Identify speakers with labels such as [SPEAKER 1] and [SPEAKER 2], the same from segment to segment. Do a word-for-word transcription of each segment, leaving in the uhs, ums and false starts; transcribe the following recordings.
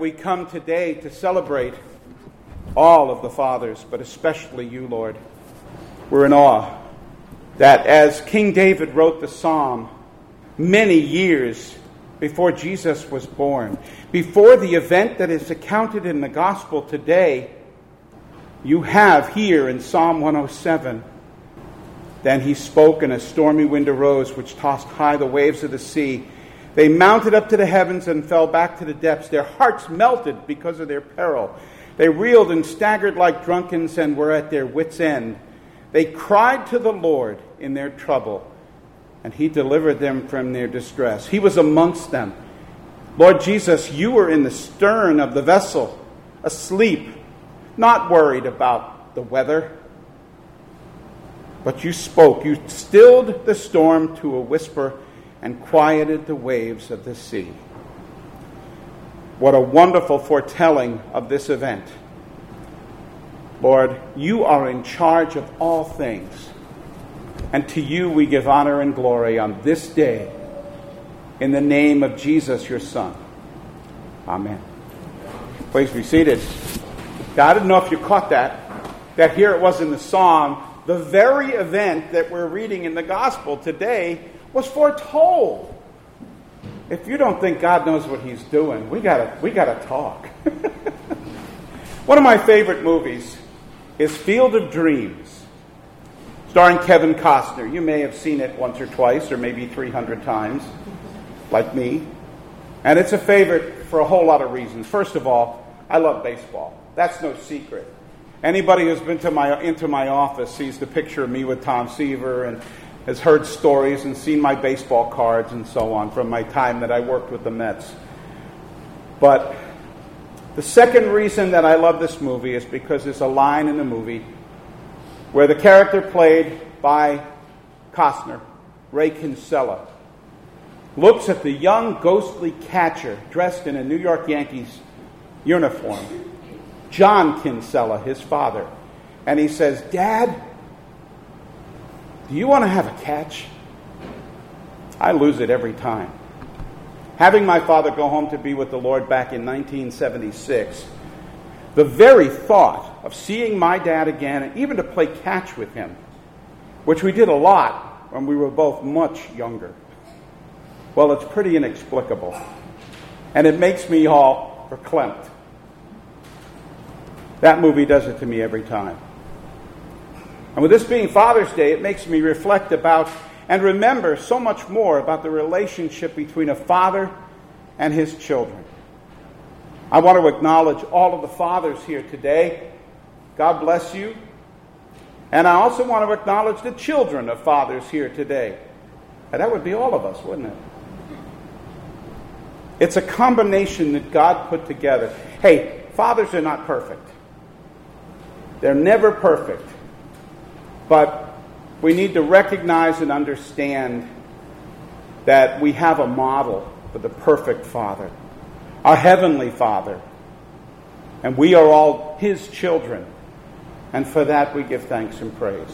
[SPEAKER 1] we come today to celebrate all of the fathers, but especially you, Lord. We're in awe that as King David wrote the psalm many years before Jesus was born, before the event that is accounted in the gospel today, you have here in Psalm one oh seven, then he spoke, and a stormy wind arose, which tossed high the waves of the sea. They mounted up to the heavens and fell back to the depths. Their hearts melted because of their peril. They reeled and staggered like drunkards and were at their wits' end. They cried to the Lord in their trouble, and he delivered them from their distress. He was amongst them. Lord Jesus, you were in the stern of the vessel, asleep, not worried about the weather. But you spoke. You stilled the storm to a whisper and quieted the waves of the sea. What a wonderful foretelling of this event. Lord, you are in charge of all things. And to you we give honor and glory on this day, in the name of Jesus, your Son. Amen. Please be seated. Now, I didn't know if you caught that, that here it was in the psalm, the very event that we're reading in the gospel today was foretold. If you don't think God knows what he's doing, we gotta we gotta talk. One of my favorite movies is Field of Dreams, starring Kevin Costner. You may have seen it once or twice, or maybe three hundred times, like me. And it's a favorite for a whole lot of reasons. First of all, I love baseball. That's no secret. Anybody who's been to my into my office sees the picture of me with Tom Seaver and has heard stories and seen my baseball cards and so on from my time that I worked with the Mets. But the second reason that I love this movie is because there's a line in the movie where the character played by Costner, Ray Kinsella, looks at the young ghostly catcher dressed in a New York Yankees uniform, John Kinsella, his father, and he says, "Dad, do you want to have a catch?" I lose it every time. Having my father go home to be with the Lord back in nineteen seventy-six, the very thought of seeing my dad again, and even to play catch with him, which we did a lot when we were both much younger, well, it's pretty inexplicable. And it makes me all verklempt. That movie does it to me every time. And with this being Father's Day, it makes me reflect about and remember so much more about the relationship between a father and his children. I want to acknowledge all of the fathers here today. God bless you. And I also want to acknowledge the children of fathers here today. And that would be all of us, wouldn't it? It's a combination that God put together. Hey, fathers are not perfect. They're never perfect. But we need to recognize and understand that we have a model for the perfect Father, our Heavenly Father. And we are all His children. And for that we give thanks and praise.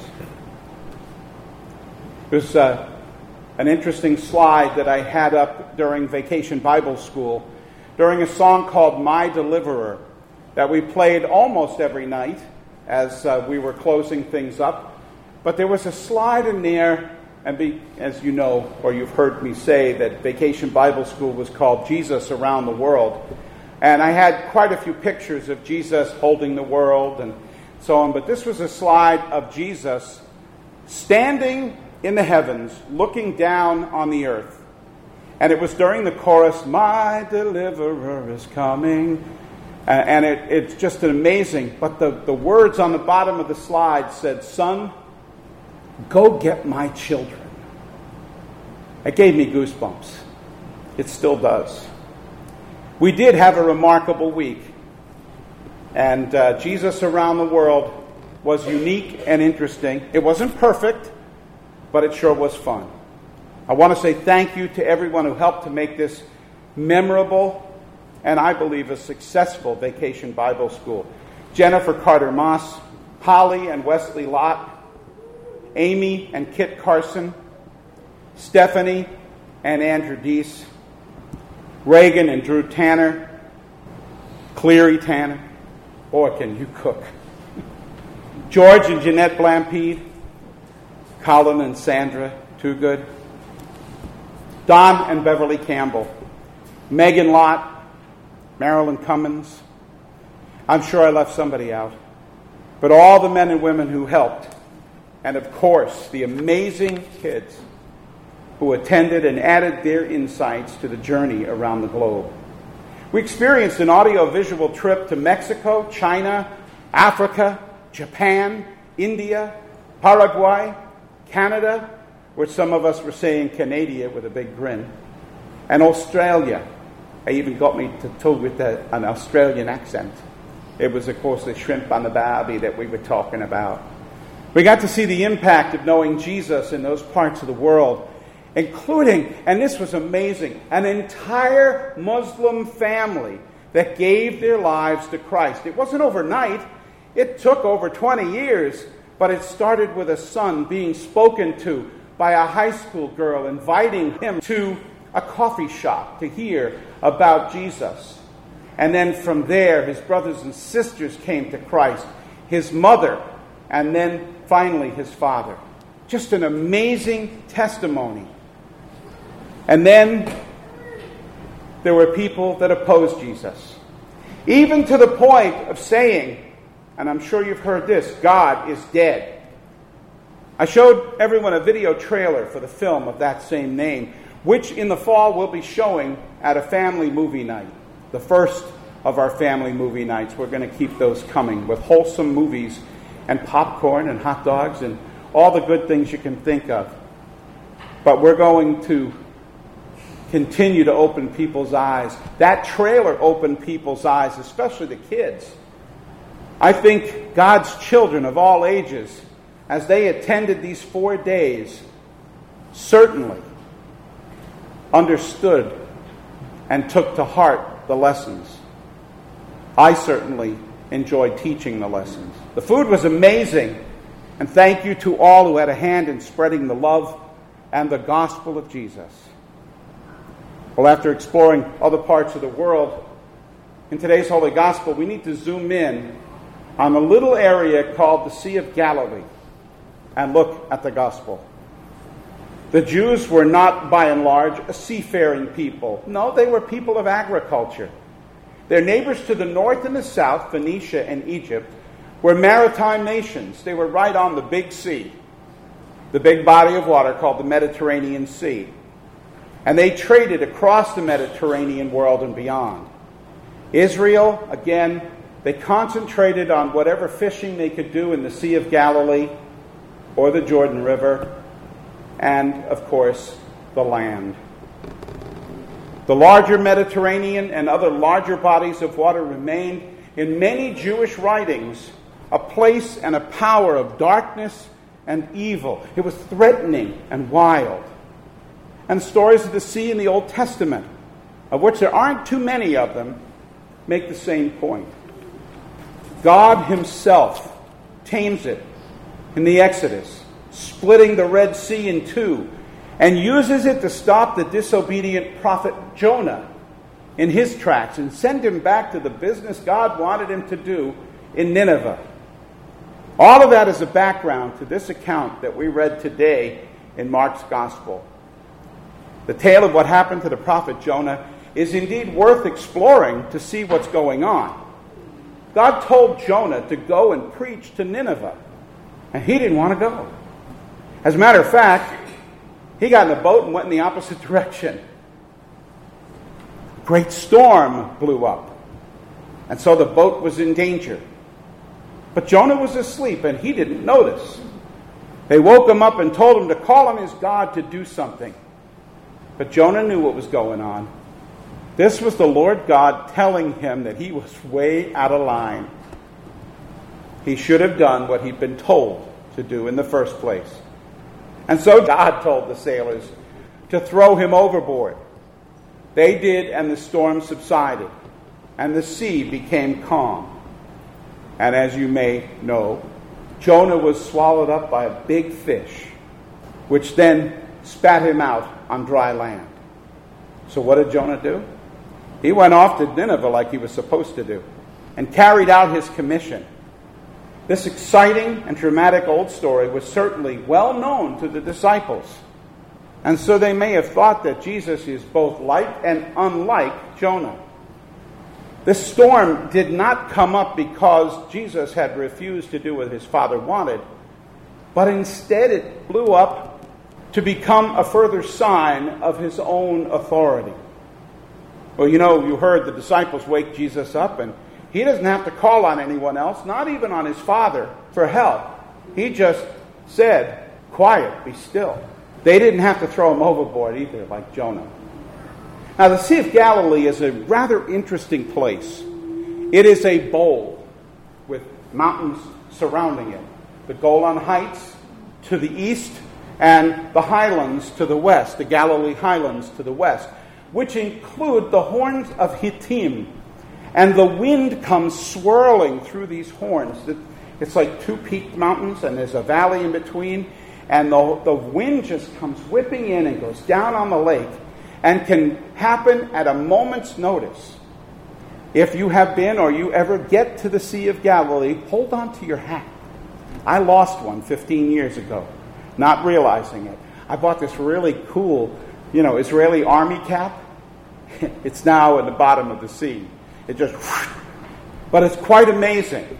[SPEAKER 1] There's uh, an interesting slide that I had up during Vacation Bible School, during a song called My Deliverer, that we played almost every night as uh, we were closing things up. But there was a slide in there, and be, as you know, or you've heard me say, that Vacation Bible School was called Jesus Around the World. And I had quite a few pictures of Jesus holding the world and so on. But this was a slide of Jesus standing in the heavens, looking down on the earth. And it was during the chorus, "My deliverer is coming." Uh, and it, it's just an amazing. But the, the words on the bottom of the slide said, "Son, go get my children." It gave me goosebumps. It still does. We did have a remarkable week. And uh, Jesus Around the World was unique and interesting. It wasn't perfect, but it sure was fun. I want to say thank you to everyone who helped to make this memorable and I believe a successful Vacation Bible School. Jennifer Carter Moss, Holly and Wesley Lott, Amy and Kit Carson, Stephanie and Andrew Deese, Reagan and Drew Tanner, Cleary Tanner, boy, can you cook. George and Jeanette Blampede, Colin and Sandra Toogood, Don and Beverly Campbell, Megan Lott, Marilyn Cummins. I'm sure I left somebody out. But all the men and women who helped, and of course, the amazing kids who attended and added their insights to the journey around the globe. We experienced an audio-visual trip to Mexico, China, Africa, Japan, India, Paraguay, Canada, which some of us were saying Canada with a big grin, and Australia. They even got me to talk with a, an Australian accent. It was, of course, the shrimp on the barbie that we were talking about. We got to see the impact of knowing Jesus in those parts of the world, including, and this was amazing, an entire Muslim family that gave their lives to Christ. It wasn't overnight. It took over twenty years, but it started with a son being spoken to by a high school girl, inviting him to a coffee shop to hear about Jesus. And then from there, his brothers and sisters came to Christ, his mother, and then finally his father. Just an amazing testimony. And then there were people that opposed Jesus, even to the point of saying, and I'm sure you've heard this, God is dead. I showed everyone a video trailer for the film of that same name, which in the fall we'll be showing at a family movie night. The first of our family movie nights. We're going to keep those coming with wholesome movies and popcorn and hot dogs and all the good things you can think of. But we're going to continue to open people's eyes. That trailer opened people's eyes, especially the kids. I think God's children of all ages, as they attended these four days, certainly understood and took to heart the lessons. I certainly enjoyed teaching the lessons. The food was amazing, and thank you to all who had a hand in spreading the love and the gospel of Jesus. Well, after exploring other parts of the world, in today's Holy Gospel, we need to zoom in on a little area called the Sea of Galilee and look at the Gospel. The Jews were not, by and large, a seafaring people. No, they were people of agriculture. Their neighbors to the north and the south, Phoenicia and Egypt, were maritime nations. They were right on the big sea, the big body of water called the Mediterranean Sea. And they traded across the Mediterranean world and beyond. Israel, again, they concentrated on whatever fishing they could do in the Sea of Galilee or the Jordan River, and, of course, the land. The larger Mediterranean and other larger bodies of water remained, in many Jewish writings, a place and a power of darkness and evil. It was threatening and wild. And stories of the sea in the Old Testament, of which there aren't too many of them, make the same point. God himself tames it in the Exodus, splitting the Red Sea in two, and uses it to stop the disobedient prophet Jonah in his tracks and send him back to the business God wanted him to do in Nineveh. All of that is a background to this account that we read today in Mark's Gospel. The tale of what happened to the prophet Jonah is indeed worth exploring to see what's going on. God told Jonah to go and preach to Nineveh, and he didn't want to go. As a matter of fact, he got in a boat and went in the opposite direction. A great storm blew up, and so the boat was in danger. But Jonah was asleep, and he didn't notice. They woke him up and told him to call on his God to do something. But Jonah knew what was going on. This was the Lord God telling him that he was way out of line. He should have done what he'd been told to do in the first place. And so God told the sailors to throw him overboard. They did, and the storm subsided, and the sea became calm. And as you may know, Jonah was swallowed up by a big fish, which then spat him out on dry land. So what did Jonah do? He went off to Nineveh like he was supposed to do and carried out his commission. This exciting and dramatic old story was certainly well known to the disciples. And so they may have thought that Jesus is both like and unlike Jonah. This storm did not come up because Jesus had refused to do what his Father wanted, but instead it blew up to become a further sign of his own authority. Well, you know, you heard the disciples wake Jesus up, and he doesn't have to call on anyone else, not even on his Father, for help. He just said, "Quiet, be still." They didn't have to throw him overboard either, like Jonah. Now, the Sea of Galilee is a rather interesting place. It is a bowl with mountains surrounding it. The Golan Heights to the east and the highlands to the west, the Galilee highlands to the west, which include the horns of Hittim. And the wind comes swirling through these horns. It's like two peaked mountains, and there's a valley in between. And the, the wind just comes whipping in and goes down on the lake, and can happen at a moment's notice. If you have been or you ever get to the Sea of Galilee, hold on to your hat. I lost one fifteen years ago, not realizing it. I bought this really cool, you know, Israeli army cap. It's now at the bottom of the sea. It just, but it's quite amazing.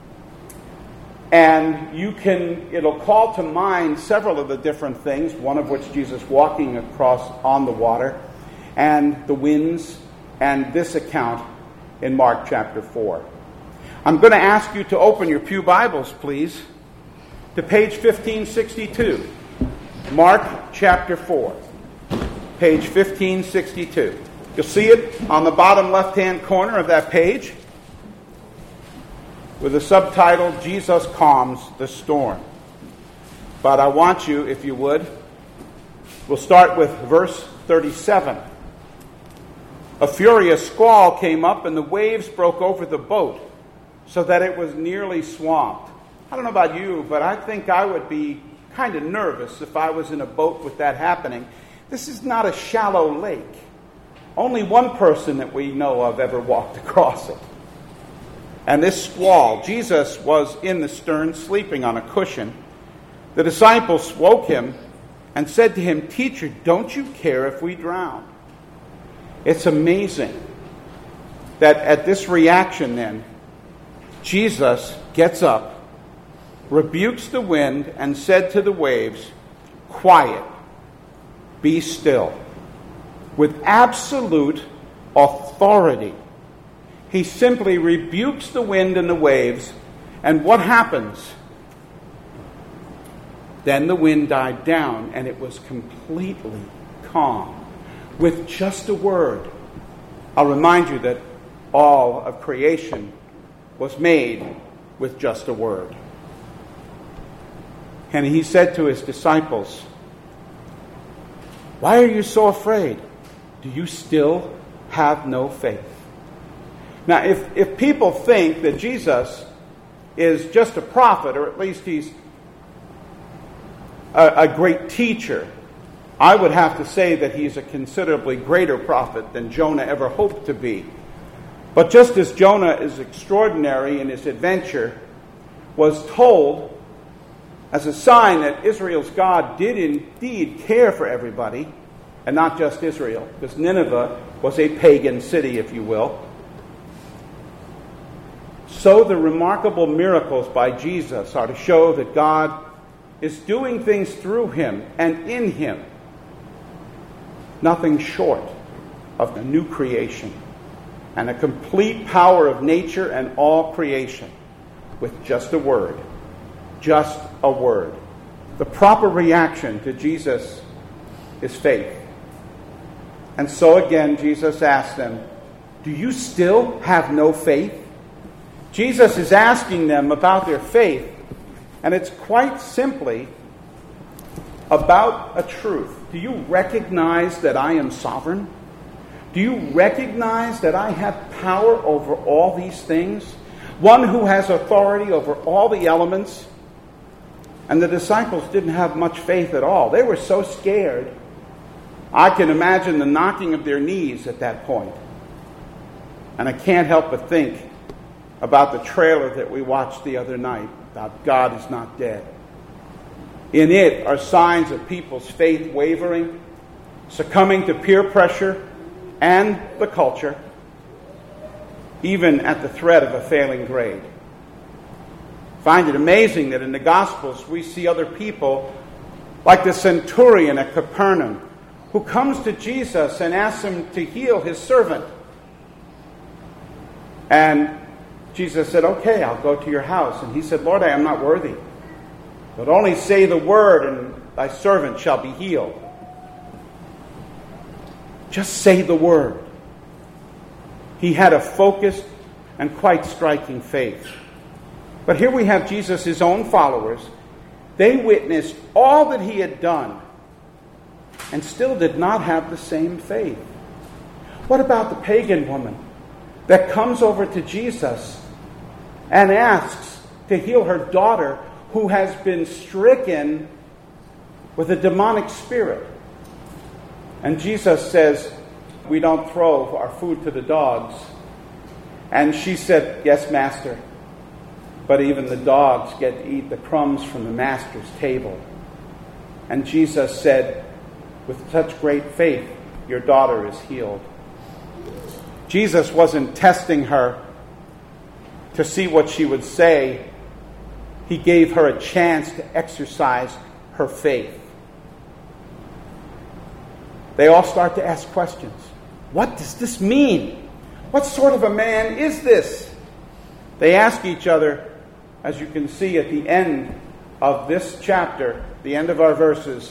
[SPEAKER 1] And you can, it'll call to mind several of the different things, one of which Jesus walking across on the water, and the winds, and this account in Mark chapter four. I'm going to ask you to open your pew Bibles, please, to page fifteen sixty-two. Mark chapter four, page fifteen sixty-two. You'll see it on the bottom left-hand corner of that page, with the subtitle, Jesus Calms the Storm. But I want you, if you would, we'll start with verse thirty-seven. A furious squall came up, and the waves broke over the boat, so that it was nearly swamped. I don't know about you, but I think I would be kind of nervous if I was in a boat with that happening. This is not a shallow lake. Only one person that we know of ever walked across it. And this squall, Jesus was in the stern sleeping on a cushion. The disciples woke him and said to him, "Teacher, don't you care if we drown?" It's amazing that at this reaction then, Jesus gets up, rebukes the wind, and said to the waves, "Quiet, be still." With absolute authority. He simply rebukes the wind and the waves, and what happens? Then the wind died down, and it was completely calm, with just a word. I'll remind you that all of creation was made with just a word. And he said to his disciples, "Why are you so afraid? Do you still have no faith?" Now, if, if people think that Jesus is just a prophet, or at least he's a, a great teacher, I would have to say that he's a considerably greater prophet than Jonah ever hoped to be. But just as Jonah is extraordinary in his adventure, was told as a sign that Israel's God did indeed care for everybody, and not just Israel, because Nineveh was a pagan city, if you will. So the remarkable miracles by Jesus are to show that God is doing things through him and in him, nothing short of a new creation and a complete power of nature and all creation with just a word. Just a word. The proper reaction to Jesus is faith. And so again, Jesus asked them, "Do you still have no faith?" Jesus is asking them about their faith, and it's quite simply about a truth. Do you recognize that I am sovereign? Do you recognize that I have power over all these things? One who has authority over all the elements? And the disciples didn't have much faith at all. They were so scared. I can imagine the knocking of their knees at that point. And I can't help but think about the trailer that we watched the other night about God is not dead. In it are signs of people's faith wavering, succumbing to peer pressure and the culture, even at the threat of a failing grade. I find it amazing that in the Gospels we see other people like the centurion at Capernaum who comes to Jesus and asks him to heal his servant. And Jesus said, okay, I'll go to your house. And he said, Lord, I am not worthy, but only say the word and thy servant shall be healed. Just say the word. He had a focused and quite striking faith. But here we have Jesus' own followers. They witnessed all that he had done and still did not have the same faith. What about the pagan woman that comes over to Jesus and asks to heal her daughter who has been stricken with a demonic spirit? And Jesus says, we don't throw our food to the dogs. And she said, yes, Master, but even the dogs get to eat the crumbs from the Master's table. And Jesus said, with such great faith, your daughter is healed. Jesus wasn't testing her to see what she would say. He gave her a chance to exercise her faith. They all start to ask questions. What does this mean? What sort of a man is this? They ask each other, as you can see at the end of this chapter, the end of our verses,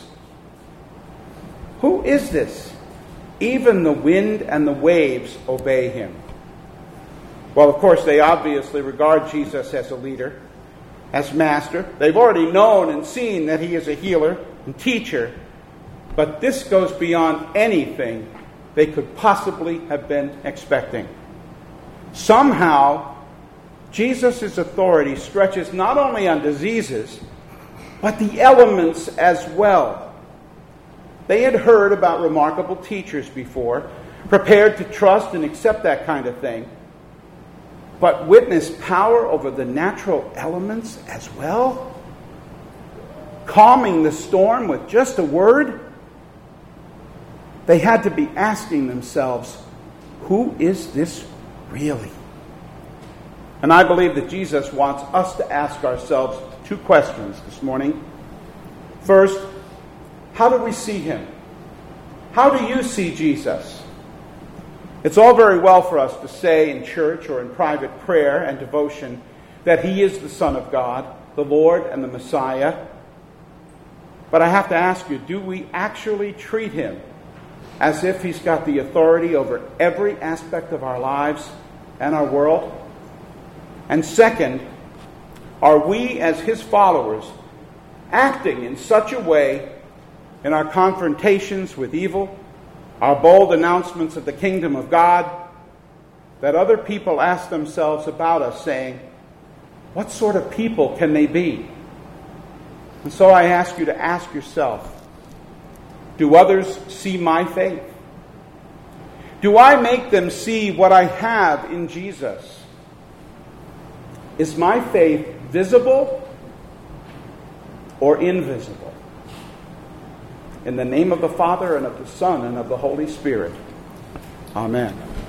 [SPEAKER 1] who is this? Even the wind and the waves obey him. Well, of course, they obviously regard Jesus as a leader, as master. They've already known and seen that he is a healer and teacher. But this goes beyond anything they could possibly have been expecting. Somehow, Jesus' authority stretches not only on diseases, but the elements as well. They had heard about remarkable teachers before, prepared to trust and accept that kind of thing, but witnessed power over the natural elements as well, calming the storm with just a word. They had to be asking themselves, who is this really? And I believe that Jesus wants us to ask ourselves two questions this morning. First, how do we see him? How do you see Jesus? It's all very well for us to say in church or in private prayer and devotion that he is the Son of God, the Lord and the Messiah. But I have to ask you, do we actually treat him as if he's got the authority over every aspect of our lives and our world? And second, are we as his followers acting in such a way in our confrontations with evil, our bold announcements of the kingdom of God, that other people ask themselves about us, saying, what sort of people can they be? And so I ask you to ask yourself, do others see my faith? Do I make them see what I have in Jesus? Is my faith visible or invisible? In the name of the Father, and of the Son, and of the Holy Spirit. Amen.